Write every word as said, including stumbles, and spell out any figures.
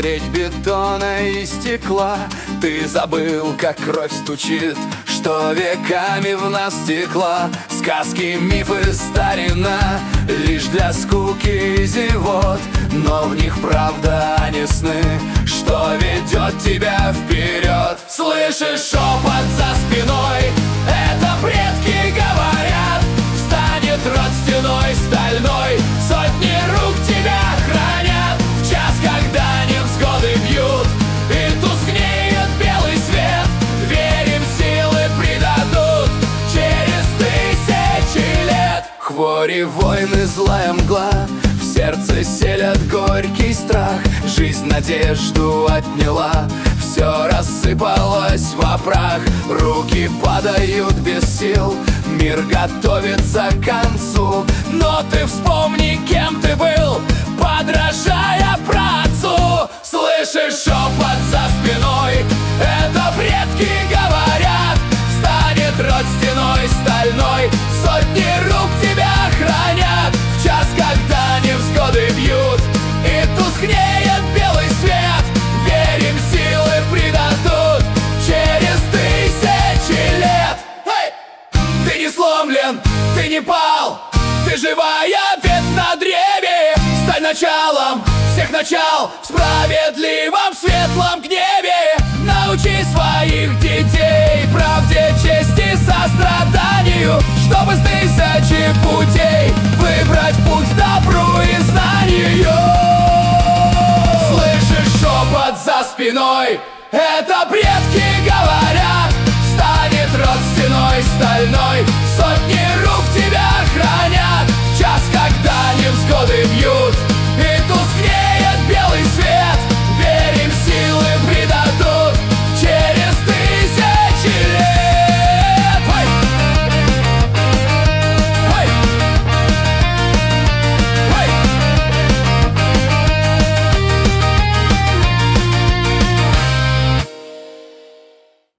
Треть бетона и стекла. Ты забыл, как кровь стучит, что веками в нас текла. Сказки, мифы, старина, лишь для скуки и зевот. Но в них правда, а не сны, что ведет тебя вперед. Слышишь шепот за спиной? Это предки говорят. Встанет род стеной стальной, сотни рук тебя хранят. В час, когда невзгоды бьют и тускнеет белый свет, верим, силы придадут через тысячи лет. Хвори, войны, злая мгла, в сердце селят горький страх. Жизнь надежду отняла, все рассыпалось во прах. Руки падают без сил, мир готовится к концу. Но ты вспомни, кем ты был, подражая праотцу. Слышишь шепот за спиной? Это предки говорят. Встанет род стеной стальной, сотни рук тебя хранят. В час, когда невзгоды бьют и тускнеет белый свет, верим, силы придадут через тысячи лет. Hey! Ты не сломлен, ты не пал, ты живая ветвь на древе. Стань началом всех начал в справедливом светлом гневе. Научи своих детей правде, чести, состраданию, чтобы с тысячи путей выбрать путь к добру и знанию. Слышишь шепот за спиной? Это предки говорят. Встанет род стеной стальной, сотни рук тебя хранят. В час, когда невзгоды бьют